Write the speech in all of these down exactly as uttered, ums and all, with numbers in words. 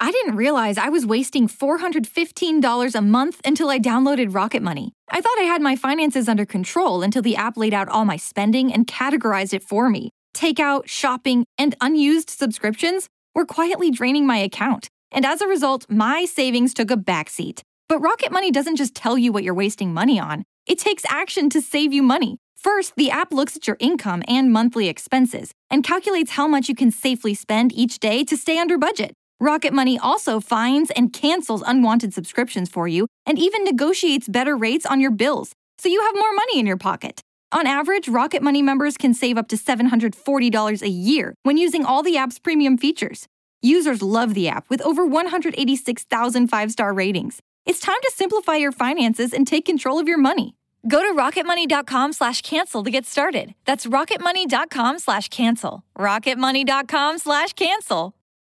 I didn't realize I was wasting four hundred fifteen dollars a month until I downloaded Rocket Money. I thought I had my finances under control until the app laid out all my spending and categorized it for me. Takeout, shopping, and unused subscriptions were quietly draining my account. And as a result, my savings took a backseat. But Rocket Money doesn't just tell you what you're wasting money on. It takes action to save you money. First, the app looks at your income and monthly expenses and calculates how much you can safely spend each day to stay under budget. Rocket Money also finds and cancels unwanted subscriptions for you and even negotiates better rates on your bills, so you have more money in your pocket. On average, Rocket Money members can save up to seven hundred forty dollars a year when using all the app's premium features. Users love the app with over one hundred eighty-six thousand five-star ratings. It's time to simplify your finances and take control of your money. Go to rocketmoney.com slash cancel to get started. That's rocketmoney.com slash cancel. rocketmoney.com slash cancel.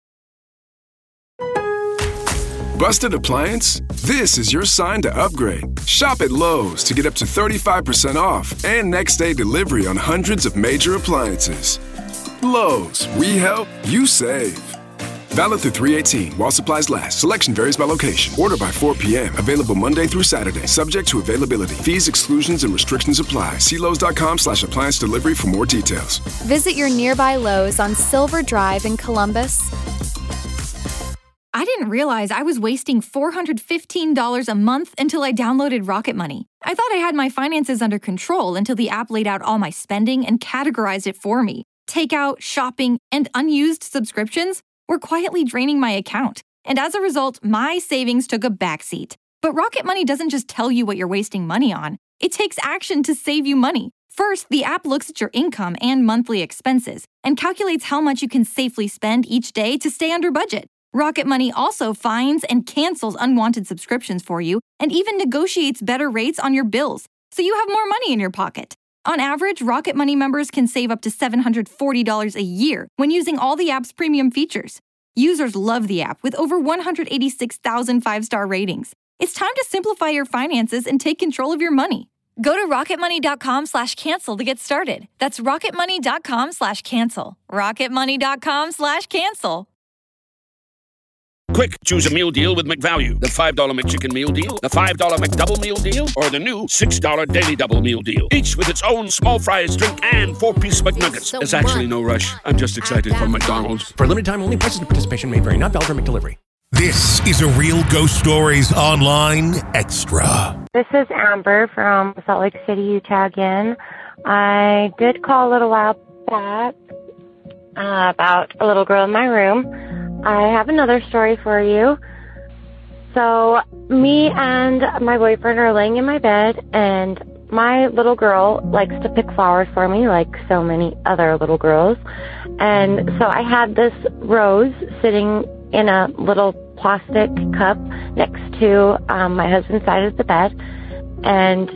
Busted appliance? This is your sign to upgrade. Shop at Lowe's to get up to thirty-five percent off and next day delivery on hundreds of major appliances. Lowe's, we help, you save. Valid through three eighteen while supplies last. Selection varies by location. Order by four p.m. Available Monday through Saturday. Subject to availability. Fees, exclusions, and restrictions apply. See Lowe's.com slash appliance delivery for more details. Visit your nearby Lowe's on Silver Drive in Columbus. I didn't realize I was wasting four hundred fifteen dollars a month until I downloaded Rocket Money. I thought I had my finances under control until the app laid out all my spending and categorized it for me. Takeout, shopping, and unused subscriptions were quietly draining my account. And as a result, my savings took a backseat. But Rocket Money doesn't just tell you what you're wasting money on. It takes action to save you money. First, the app looks at your income and monthly expenses and calculates how much you can safely spend each day to stay under budget. Rocket Money also finds and cancels unwanted subscriptions for you and even negotiates better rates on your bills, so you have more money in your pocket. On average, Rocket Money members can save up to seven hundred forty dollars a year when using all the app's premium features. Users love the app with over one hundred eighty-six thousand five-star ratings. It's time to simplify your finances and take control of your money. Go to rocketmoney.com slash cancel to get started. That's rocketmoney.com slash cancel. rocketmoney.com slash cancel. Quick, choose a meal deal with McValue. The five dollar McChicken Meal Deal, the five dollar McDouble Meal Deal, or the new six dollar Daily Double Meal Deal. Each with its own small fries, drink, and four-piece McNuggets. There's actually no rush. I'm just excited for McDonald's. For a limited time only, prices and participation may vary. Not valid for McDelivery. This is a Real Ghost Stories Online Extra. This is Amber from Salt Lake City, Utah again. I did call a little while back uh, about a little girl in my room. I have another story for you. So, me and my boyfriend are laying in my bed, and my little girl likes to pick flowers for me, like so many other little girls. And so I had this rose sitting in a little plastic cup next to um, my husband's side of the bed, and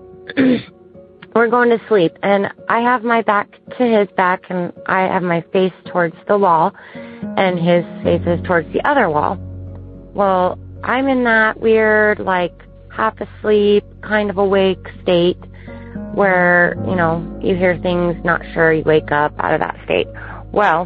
we're going to sleep. And I have my back to his back, and I have my face towards the wall, and his face is towards the other wall. Well, I'm in that weird, like, half asleep, kind of awake state where, you know, you hear things, not sure, you wake up out of that state. Well,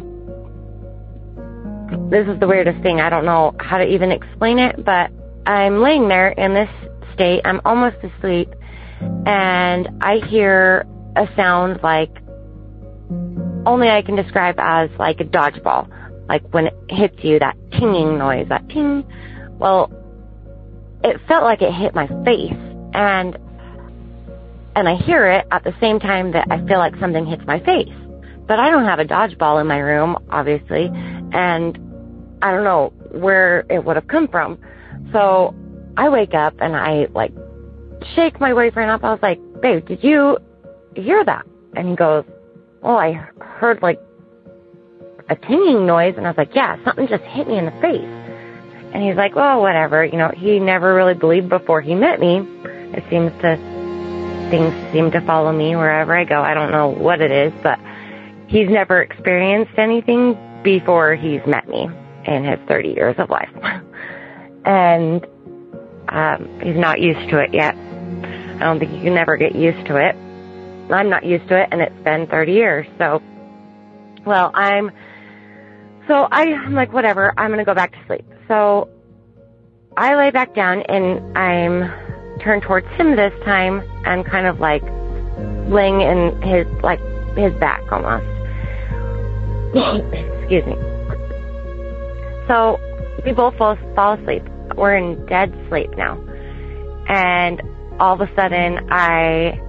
this is the weirdest thing. I don't know how to even explain it, but I'm laying there in this state. I'm almost asleep, and I hear a sound like, only I can describe as like a dodgeball. Like when it hits you, that tinging noise, that ting. Well, it felt like it hit my face, and and I hear it at the same time that I feel like something hits my face. But I don't have a dodgeball in my room, obviously, and I don't know where it would have come from. So I wake up and I like shake my boyfriend up. I was like, babe, did you hear that? And he goes, well, I heard like a tinging noise. And I was like, yeah, something just hit me in the face. And he's like, well, whatever. You know, he never really believed before he met me. It seems to, things seem to follow me wherever I go. I don't know what it is, but he's never experienced anything before he's met me in his thirty years of life. And um, he's not used to it yet. I don't think you can never get used to it. I'm not used to it, and it's been thirty years. So, well, I'm, so I, I'm like, whatever, I'm going to go back to sleep. So I lay back down and I'm turned towards him this time and kind of like laying in his, like, his back almost. Excuse me. So we both fall, fall asleep. We're in dead sleep now. And all of a sudden I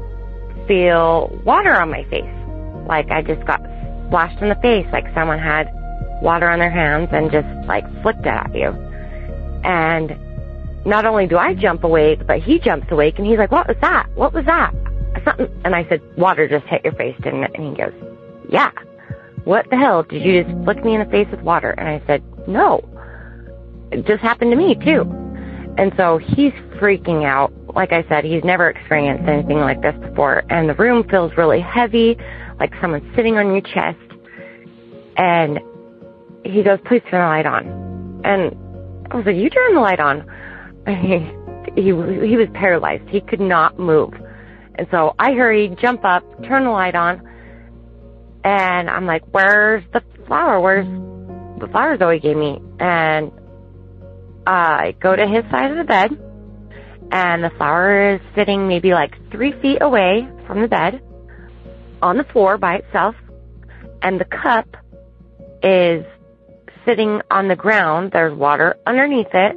feel water on my face. Like I just got splashed in the face, like someone had water on their hands and just like flicked it at you. And not only do I jump awake, but he jumps awake and he's like, what was that? What was that? Something. And I said, water just hit your face, didn't it? And he goes, yeah. What the hell? Did you just flick me in the face with water? And I said, no. It just happened to me too. And so he's freaking out. Like I said, he's never experienced anything like this before. And the room feels really heavy, like someone's sitting on your chest. And he goes, please turn the light on. And I was like, you turn the light on. And he, he, he was paralyzed. He could not move. And so I hurried, jump up, turn the light on. And I'm like, where's the flower? Where's the flower Zoe gave me? And I go to his side of the bed. And the flower is sitting maybe like three feet away from the bed on the floor by itself. And the cup is sitting on the ground. There's water underneath it,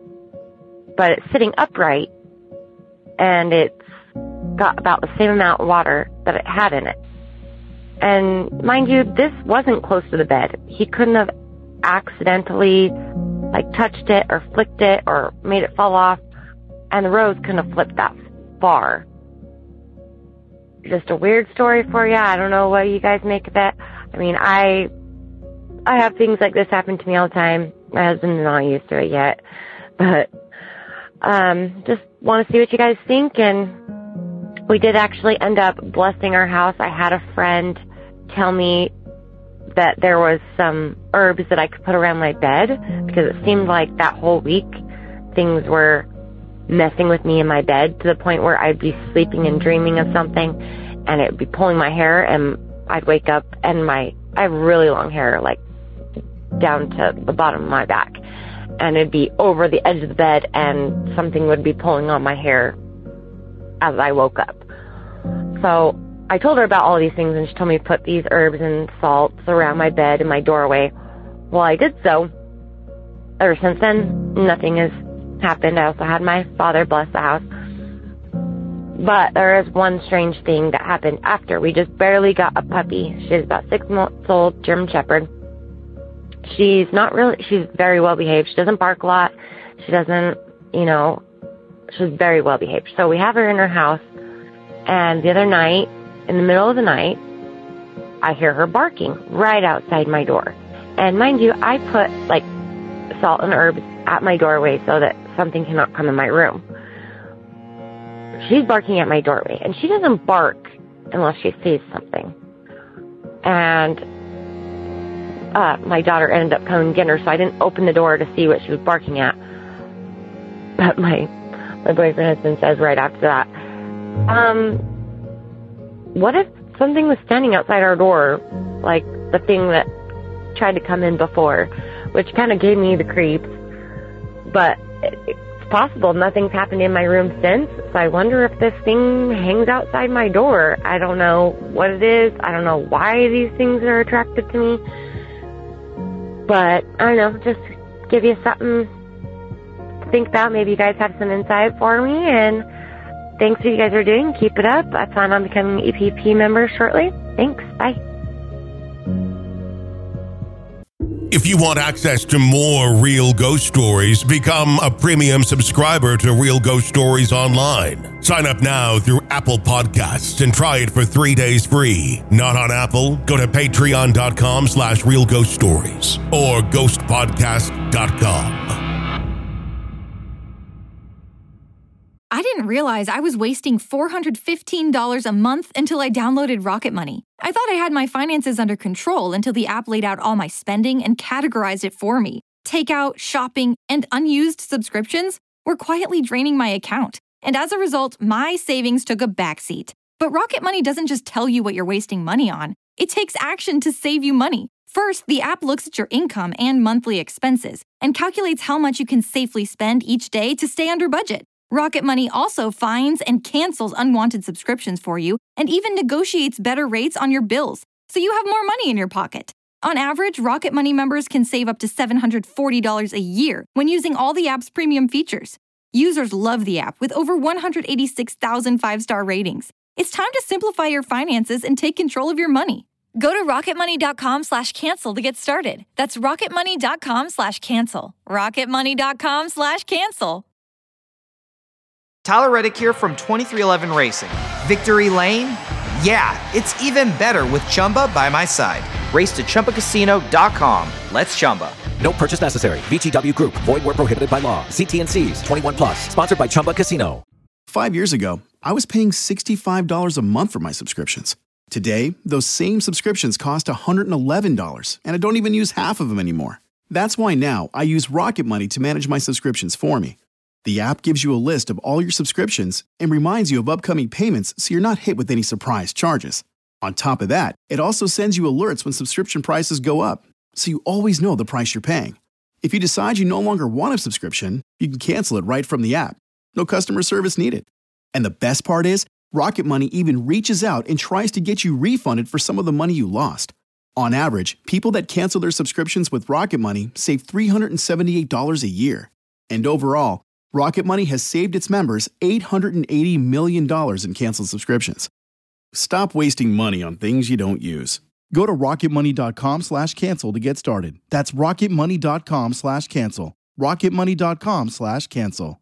but it's sitting upright. And it's got about the same amount of water that it had in it. And mind you, this wasn't close to the bed. He couldn't have accidentally like touched it or flicked it or made it fall off. And the rose couldn't have flipped that far. Just a weird story for you. I don't know what you guys make of it. I mean, I I have things like this happen to me all the time. My husband's not used to it yet. But um, just want to see what you guys think. And we did actually end up blessing our house. I had a friend tell me that there was some herbs that I could put around my bed because it seemed like that whole week things were messing with me in my bed to the point where I'd be sleeping and dreaming of something and it would be pulling my hair and I'd wake up and my, I have really long hair, like down to the bottom of my back, and it'd be over the edge of the bed and something would be pulling on my hair as I woke up. So I told her about all these things and she told me to put these herbs and salts around my bed and my doorway. Well, I did so. Ever since then, nothing has happened. I also had my father bless the house. But there is one strange thing that happened after. We just barely got a puppy. She's about six months old, German Shepherd. She's not really, she's very well behaved. She doesn't bark a lot. She doesn't, you know, she's very well behaved. So we have her in her house. And the other night, in the middle of the night, I hear her barking right outside my door. And mind you, I put like salt and herbs at my doorway so that something cannot come in my room. She's barking at my doorway, and she doesn't bark unless she sees something. And uh, my daughter ended up coming and getting her, so I didn't open the door to see what she was barking at. But my my boyfriend husband says right after that, um, what if something was standing outside our door, like the thing that tried to come in before, which kind of gave me the creeps. But it's possible nothing's happened in my room since, so I wonder if this thing hangs outside my door. I don't know what it is. I don't know why these things are attracted to me. But, I don't know, just give you something to think about. Maybe you guys have some insight for me, and thanks for what you guys are doing. Keep it up. I plan on becoming an E P P member shortly. Thanks. Bye. If you want access to more Real Ghost Stories, become a premium subscriber to Real Ghost Stories Online. Sign up now through Apple Podcasts and try it for three days free. Not on Apple? Go to patreon.com slash Real Ghost Stories or ghost podcast dot com. I didn't realize I was wasting four hundred fifteen dollars a month until I downloaded Rocket Money. I thought I had my finances under control until the app laid out all my spending and categorized it for me. Takeout, shopping, and unused subscriptions were quietly draining my account. And as a result, my savings took a backseat. But Rocket Money doesn't just tell you what you're wasting money on. It takes action to save you money. First, the app looks at your income and monthly expenses and calculates how much you can safely spend each day to stay under budget. Rocket Money also finds and cancels unwanted subscriptions for you and even negotiates better rates on your bills, so you have more money in your pocket. On average, Rocket Money members can save up to seven hundred forty dollars a year when using all the app's premium features. Users love the app with over one hundred eighty-six thousand five-star ratings. It's time to simplify your finances and take control of your money. Go to rocketmoney.com slash cancel to get started. That's rocketmoney.com slash cancel. rocketmoney.com slash cancel. Tyler Reddick here from twenty-three eleven Racing. Victory Lane? Yeah, it's even better with Chumba by my side. Race to Chumba Casino dot com. Let's Chumba. No purchase necessary. V G W Group. Void where prohibited by law. See T and C's. twenty-one plus. Sponsored by Chumba Casino. Five years ago, I was paying sixty-five dollars a month for my subscriptions. Today, those same subscriptions cost one hundred eleven dollars, and I don't even use half of them anymore. That's why now I use Rocket Money to manage my subscriptions for me. The app gives you a list of all your subscriptions and reminds you of upcoming payments so you're not hit with any surprise charges. On top of that, it also sends you alerts when subscription prices go up, so you always know the price you're paying. If you decide you no longer want a subscription, you can cancel it right from the app. No customer service needed. And the best part is, Rocket Money even reaches out and tries to get you refunded for some of the money you lost. On average, people that cancel their subscriptions with Rocket Money save three hundred seventy-eight dollars a year. And overall, Rocket Money has saved its members eight hundred eighty million dollars in canceled subscriptions. Stop wasting money on things you don't use. Go to rocketmoney.com slash cancel to get started. That's rocketmoney.com slash cancel. rocketmoney.com slash cancel.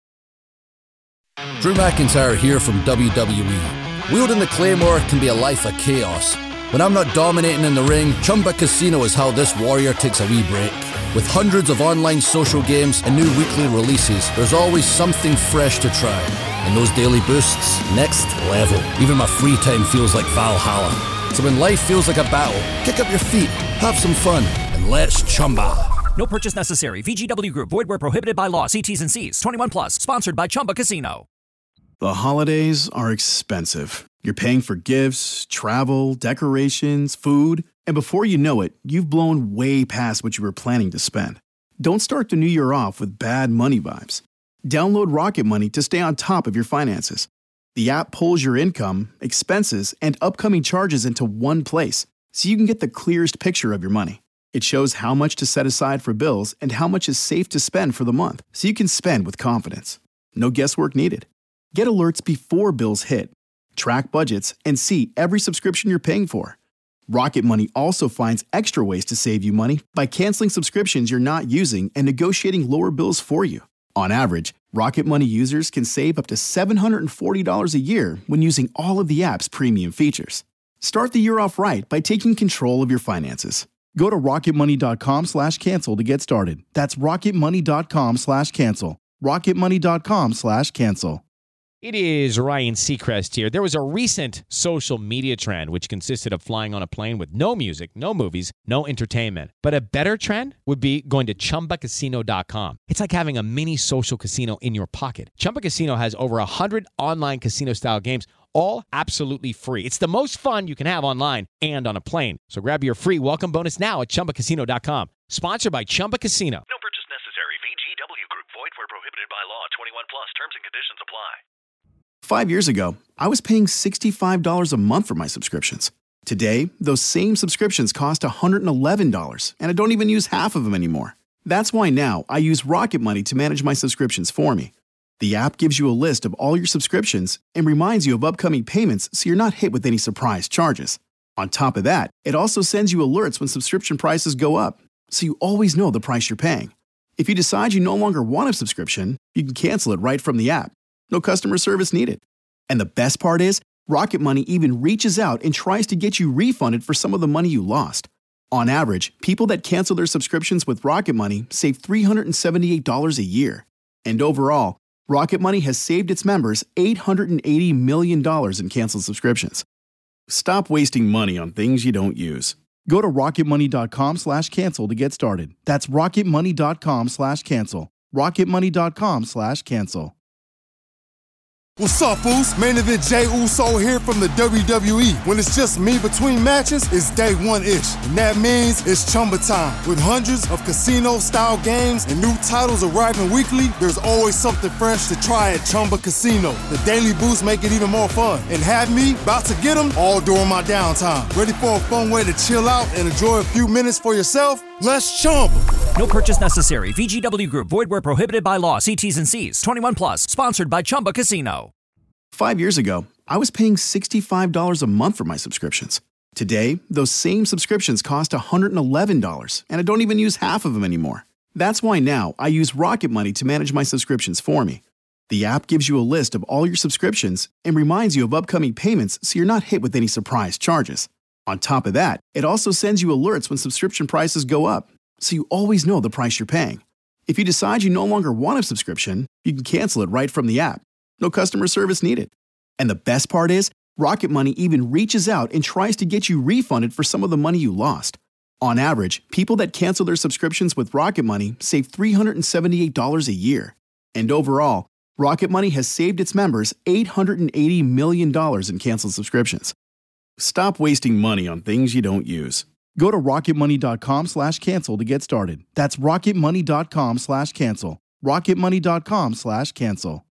Drew McIntyre here from W W E. Wielding the Claymore can be a life of chaos. When I'm not dominating in the ring, Chumba Casino is how this warrior takes a wee break. With hundreds of online social games and new weekly releases, there's always something fresh to try. And those daily boosts, next level. Even my free time feels like Valhalla. So when life feels like a battle, kick up your feet, have some fun, and let's Chumba. No purchase necessary. V G W Group. Void where prohibited by law. See T's and C's. twenty-one plus. Sponsored by Chumba Casino. The holidays are expensive. You're paying for gifts, travel, decorations, food, and before you know it, you've blown way past what you were planning to spend. Don't start the new year off with bad money vibes. Download Rocket Money to stay on top of your finances. The app pulls your income, expenses, and upcoming charges into one place, so you can get the clearest picture of your money. It shows how much to set aside for bills and how much is safe to spend for the month, so you can spend with confidence. No guesswork needed. Get alerts before bills hit. Track budgets and see every subscription you're paying for. Rocket Money also finds extra ways to save you money by canceling subscriptions you're not using and negotiating lower bills for you. On average, Rocket Money users can save up to seven hundred forty dollars a year when using all of the app's premium features. Start the year off right by taking control of your finances. Go to rocketmoney.com slash cancel to get started. That's rocketmoney.com slash cancel. rocketmoney.com slash cancel. It is Ryan Seacrest here. There was a recent social media trend which consisted of flying on a plane with no music, no movies, no entertainment. But a better trend would be going to chumba casino dot com. It's like having a mini social casino in your pocket. Chumba Casino has over one hundred online casino-style games, all absolutely free. It's the most fun you can have online and on a plane. So grab your free welcome bonus now at chumba casino dot com. Sponsored by Chumba Casino. No purchase necessary. V G W Group. Void where prohibited by law. twenty-one plus. Terms and conditions apply. Five years ago, I was paying sixty-five dollars a month for my subscriptions. Today, those same subscriptions cost one hundred eleven dollars, and I don't even use half of them anymore. That's why now I use Rocket Money to manage my subscriptions for me. The app gives you a list of all your subscriptions and reminds you of upcoming payments so you're not hit with any surprise charges. On top of that, it also sends you alerts when subscription prices go up, so you always know the price you're paying. If you decide you no longer want a subscription, you can cancel it right from the app. No customer service needed. And the best part is, Rocket Money even reaches out and tries to get you refunded for some of the money you lost. On average, people that cancel their subscriptions with Rocket Money save three hundred seventy-eight dollars a year. And overall, Rocket Money has saved its members eight hundred eighty million dollars in canceled subscriptions. Stop wasting money on things you don't use. Go to rocketmoney.com slash cancel to get started. That's rocketmoney.com slash cancel. rocketmoney.com slash cancel. What's up, Foos? Main event Jey Uso here from the W W E. When it's just me between matches, it's day one-ish. And that means it's Chumba time. With hundreds of casino-style games and new titles arriving weekly, there's always something fresh to try at Chumba Casino. The daily boosts make it even more fun. And have me about to get them all during my downtime. Ready for a fun way to chill out and enjoy a few minutes for yourself? Let's Chumba. No purchase necessary. V G W Group. Void where prohibited by law. See T's and C's. twenty-one plus. Sponsored by Chumba Casino. Five years ago, I was paying sixty-five dollars a month for my subscriptions. Today, those same subscriptions cost one hundred eleven dollars, and I don't even use half of them anymore. That's why now I use Rocket Money to manage my subscriptions for me. The app gives you a list of all your subscriptions and reminds you of upcoming payments so you're not hit with any surprise charges. On top of that, it also sends you alerts when subscription prices go up, so you always know the price you're paying. If you decide you no longer want a subscription, you can cancel it right from the app. No customer service needed. And the best part is, Rocket Money even reaches out and tries to get you refunded for some of the money you lost. On average, people that cancel their subscriptions with Rocket Money save three hundred seventy-eight dollars a year. And overall, Rocket Money has saved its members eight hundred eighty million dollars in canceled subscriptions. Stop wasting money on things you don't use. Go to rocketmoney.com slash cancel to get started. That's rocketmoney.com slash cancel. rocketmoney.com slash cancel.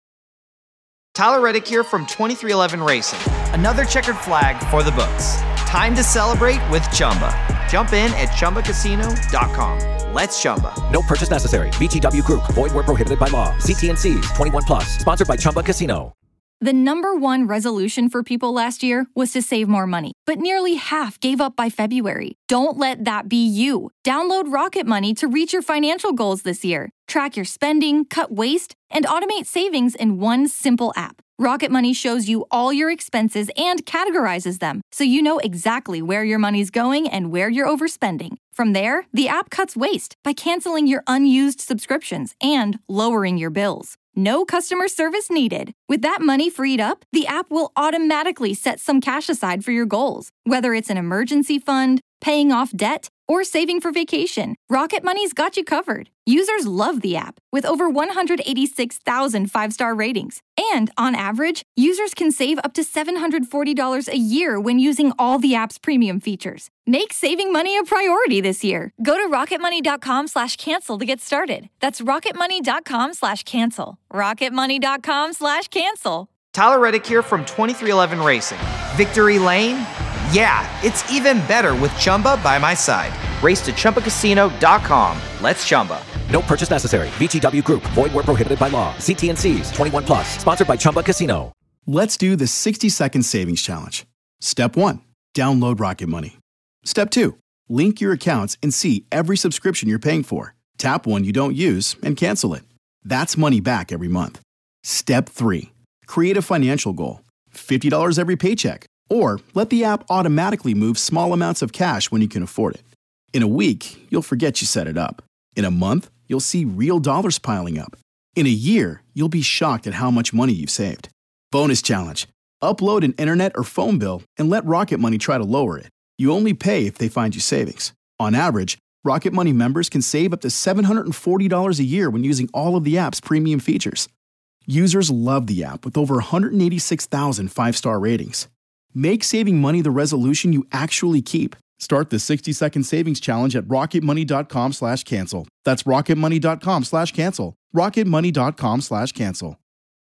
Tyler Reddick here from twenty-three eleven Racing. Another checkered flag for the books. Time to celebrate with Chumba. Jump in at Chumba Casino dot com. Let's Chumba. No purchase necessary. V G W Group. Void where prohibited by law. See T and C's. twenty-one plus. Sponsored by Chumba Casino. The number one resolution for people last year was to save more money, but nearly half gave up by February. Don't let that be you. Download Rocket Money to reach your financial goals this year. Track your spending, cut waste, and automate savings in one simple app. Rocket Money shows you all your expenses and categorizes them, so you know exactly where your money's going and where you're overspending. From there, the app cuts waste by canceling your unused subscriptions and lowering your bills. No customer service needed. With that money freed up, the app will automatically set some cash aside for your goals. Whether it's an emergency fund, paying off debt, or saving for vacation, Rocket Money's got you covered. Users love the app, with over one hundred eighty-six thousand five-star ratings. And on average, users can save up to seven hundred forty dollars a year when using all the app's premium features. Make saving money a priority this year. Go to rocketmoney.com slash cancel to get started. That's rocketmoney.com slash cancel. rocketmoney.com slash cancel. Tyler Reddick here from twenty-three eleven Racing. Victory Lane? Yeah, it's even better with Chumba by my side. Race to Chumba Casino dot com. Let's Chumba. No purchase necessary. V G W Group. Void where prohibited by law. See T and C's. twenty-one plus. Sponsored by Chumba Casino. Let's do the sixty-second savings challenge. Step one, download Rocket Money. Step two, link your accounts and see every subscription you're paying for. Tap one you don't use and cancel it. That's money back every month. Step three, create a financial goal. fifty dollars every paycheck. Or let the app automatically move small amounts of cash when you can afford it. In a week, you'll forget you set it up. In a month, you'll see real dollars piling up. In a year, you'll be shocked at how much money you've saved. Bonus challenge. Upload an internet or phone bill and let Rocket Money try to lower it. You only pay if they find you savings. On average, Rocket Money members can save up to seven hundred forty dollars a year when using all of the app's premium features. Users love the app with over one hundred eighty-six thousand five-star ratings. Make saving money the resolution you actually keep. Start the sixty-second savings challenge at rocketmoney.com slash cancel. That's rocketmoney.com slash cancel. rocketmoney.com slash cancel.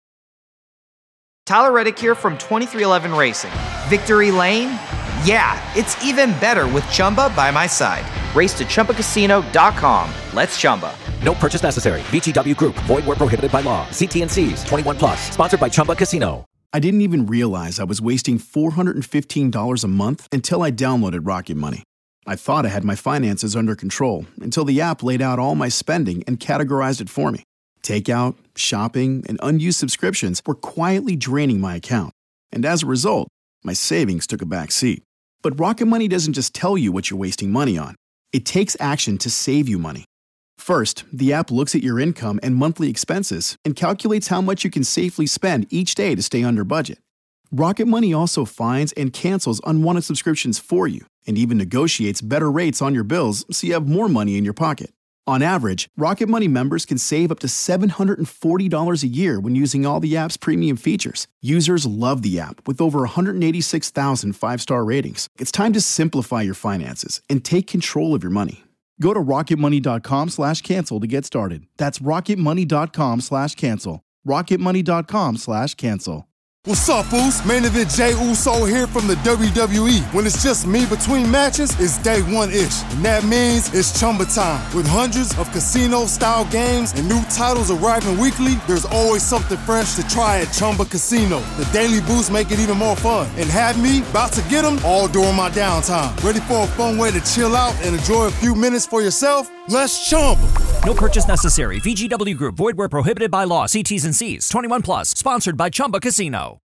Tyler Reddick here from twenty-three eleven Racing. Victory Lane? Yeah, it's even better with Chumba by my side. Race to Chumba Casino dot com. Let's Chumba. No purchase necessary. V G W Group. Void where prohibited by law. See T and C's. twenty-one plus. Sponsored by Chumba Casino. I didn't even realize I was wasting four hundred fifteen dollars a month until I downloaded Rocket Money. I thought I had my finances under control until the app laid out all my spending and categorized it for me. Takeout, shopping, and unused subscriptions were quietly draining my account. And as a result, my savings took a back seat. But Rocket Money doesn't just tell you what you're wasting money on. It takes action to save you money. First, the app looks at your income and monthly expenses and calculates how much you can safely spend each day to stay under budget. Rocket Money also finds and cancels unwanted subscriptions for you and even negotiates better rates on your bills so you have more money in your pocket. On average, Rocket Money members can save up to seven hundred forty dollars a year when using all the app's premium features. Users love the app with over one hundred eighty-six thousand five-star ratings. It's time to simplify your finances and take control of your money. Go to rocketmoney.com slash cancel to get started. That's rocketmoney.com slash cancel. rocketmoney.com slash cancel. What's up, Uso? Main event Jey Uso here from the W W E. When it's just me between matches, it's day one-ish. And that means it's Chumba time. With hundreds of casino-style games and new titles arriving weekly, there's always something fresh to try at Chumba Casino. The daily boosts make it even more fun. And have me about to get them all during my downtime. Ready for a fun way to chill out and enjoy a few minutes for yourself? Let's Chumba. No purchase necessary. V G W Group. Void where prohibited by law. See T's and C's. twenty-one plus. Sponsored by Chumba Casino.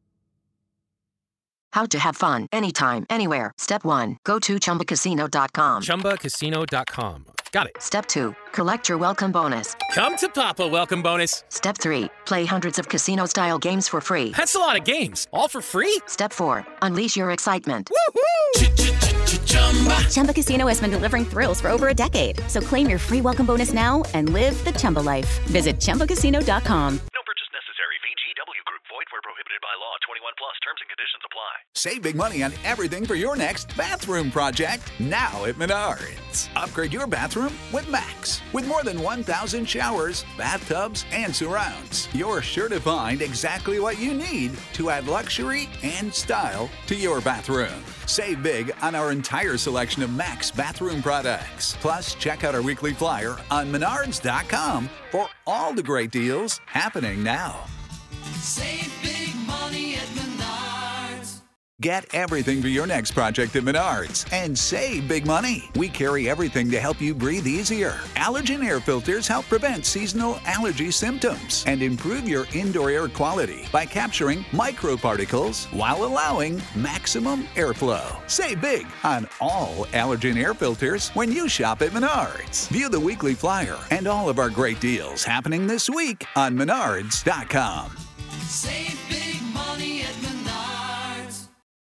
How to have fun anytime, anywhere. Step one. Go to Chumba Casino dot com. Chumba Casino dot com. Got it. Step two. Collect your welcome bonus. Come to Papa welcome bonus. Step three. Play hundreds of casino-style games for free. That's a lot of games. All for free? Step four. Unleash your excitement. Chumba Casino has been delivering thrills for over a decade. So claim your free welcome bonus now and live the Chumba life. Visit Chumba Casino dot com. No purchase necessary. V G W Group. Void where prohibited by law. twenty-one plus. Terms and conditions apply. Save big money on everything for your next bathroom project now at Menards. Upgrade your bathroom with Max. With more than one thousand showers, bathtubs, and surrounds, you're sure to find exactly what you need to add luxury and style to your bathroom. Save big on our entire selection of Max bathroom products. Plus, check out our weekly flyer on menards dot com for all the great deals happening now. Save big money at Menards. Get everything for your next project at Menards and save big money. We carry everything to help you breathe easier. Allergen air filters help prevent seasonal allergy symptoms and improve your indoor air quality by capturing microparticles while allowing maximum airflow. Save big on all allergen air filters when you shop at Menards. View the weekly flyer and all of our great deals happening this week on menards dot com. Save big.